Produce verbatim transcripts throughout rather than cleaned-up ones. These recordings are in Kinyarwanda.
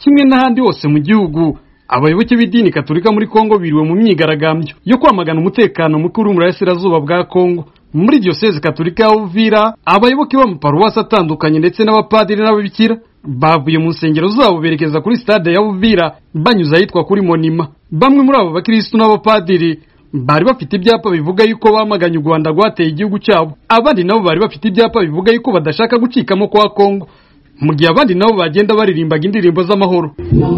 kimwe n'ahandi hose mu gihugu. Abayoboke b'idini Katolika muri Kongo biriwe mu myigaragambyo yo kwamagana umutekano muke uri mu burasirazuba bwa Kongo. Muri diocese Katolika ya Uvira, abayoboke b'amaparuwasi atandukanye ndetse n'abapadiri n'ababikira bavuye mu nsengero zabo berekeza kuri stade ya Uvira banyuze ahitwa kuri Monima. Bamwe muri abo bakristo n'abapadiri bari bafite ibyapa bivuga yuko bamaganye u Rwanda rwateye igihugu cyabo. Abandi nabo bari bafite ibyapa bivuga yuko badashaka gucikamo kwa Kongo, mu gihe abandi nabo bagenda baririmbaga indirimbo z'amahoro.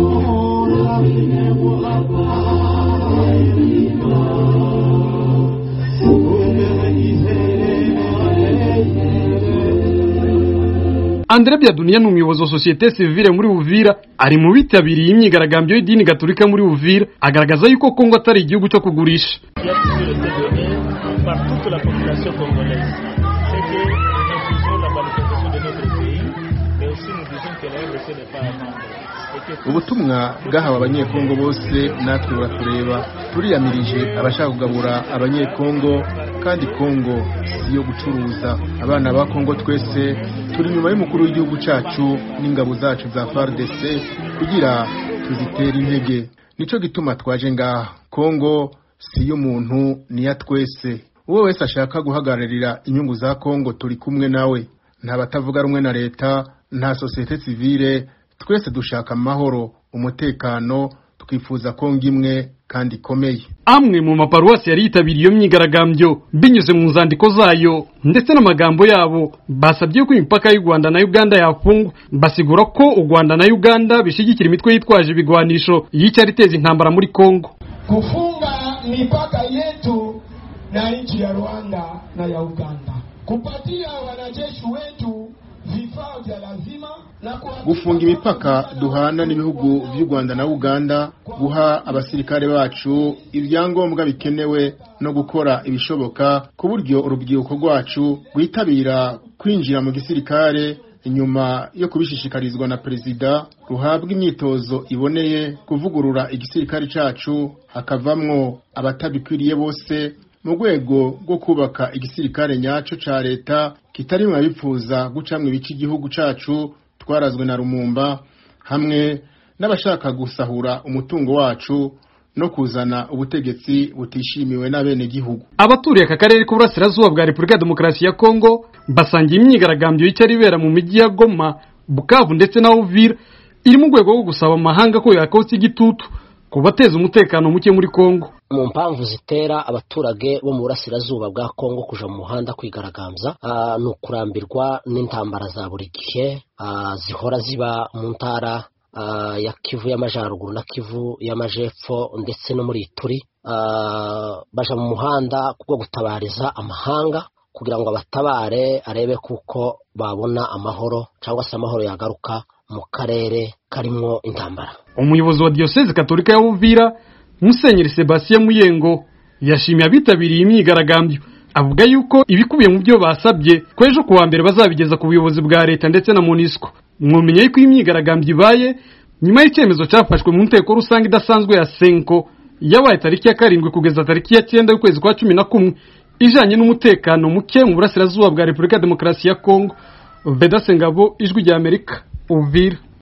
Andre Biadunia n'umuyobozi wa societe civile muri Uvira ari mu bitabiriye imyigaragambyo y'idini Gatolika muri Uvira, agaragaza yuko Kongo atari igihugu cyo kugurisha. Ubutumwa bwahawe abanyekongo bose natwe buratureba. Turiyamirije abashaka kugabura abanyekongo, kandi Kongo siyo gucuruza. Abana ba Kongo twese turi nyuma y'umukuru w'igihugu cyacu n'ingabo zacu za F A R D C kugira tuzitere intege. Nico gituma twaje ngaha. Kongo siyo umuntu ni ya twese. Uwo wese ashaka guhagararira inyungu za Kongo turi kumwe nawe. Nta batavuga rumwe na leta, nta societe civile, twese dushaka amahoro, umutekano, twifuza Kongo imwe kandi ikomeye. Amwe mu maparuwasi yari yitabiriye iyo myigaragambyo binyuze mu nzandiko zayo ndetse n'amagambo yabo basabye ko imipaka y'u Rwanda na Uganda yafungwa, basigura ko u Rwanda na Uganda bishigikira imitwe yitwaje ibigwanisho yicyari teza intambara muri Kongo. Kufunga mipaka yetu na nchi ya Rwanda na ya Uganda, kupatia wanajeshi wetu vifaa vya lazima na gufunga imipaka duhana n'ibihugu by'u Rwanda na Uganda, guha abasirikare bacu ibyangombwa bikenewe no gukora ibishoboka ku buryo urubyiruko rwacu rwitabira kwinjira mu gisirikare inyuma yo kubishishikarizwa na perezida, ruhabwa imyitozo iboneye kuvugurura igisirikare cyacu hakavamwo abatabikwiriye bose mu rwego rwo kubaka igisirikare nyaco ca leta kitari mu bipfuza gucamwe ibice igihugu cacu twarazwe na Rumumba, hamwe n'abashaka gusahura umutungo wacu no kuzana ubutegetsi butishimiwe n'abene gihugu. Abaturiye aka karere k'uburasirazuba bwa Repubulika ya Demokarasi ya Kongo basangiye imyigaragambyo y'icyari ibera mu mijyi ya Goma, Bukavu ndetse na Uvira iri mu rwego rwo gusaba amahanga ko yakotsa igitutu kubateza umutekano muke muri Kongo. Mu mpamvu zitera abaturage bo mu burasirazuba bwa Kongo kuja mu muhanda kwigaragambya no kurambirwa n'intambara za buri gihe zihora ziba mu ntara ya Kivu y'Amajyaruguru na Kivu y'Amajepfo ndetse no muri Ituri. Baja mu muhanda kubwo gutabariza amahanga kugira ngo abatabare arebe kuko babona amahoro cyangwa se amahoro yagaruka mu karere karimo intambara. Umuyobozi wa diocese Katolika ya Uvira Musenyeri Sebastien Muyengo yashimiye abitabiriye imyigaragambyo, avuga yuko ibikubiye mu byo basabye kwejo kuwa mbere bazabigeza ku buyobozi bwa leta ndetse na MONUSCO. Mwomenye yuko imyigaragambyo ibaye nyuma y'icyemezo cyafashwe mu nteko rusange idasanzwe ya Senko yabaye tariki ya karindwi kugeza tariki ya cyenda y'ukwezi kwa cumi na kumwe ijanye n'umutekano muke mu burasirazuba bwa Repubulika ya Demokarasi ya Kongo. Vedase Ngabo, Ijwi rya Amerika, Uvira.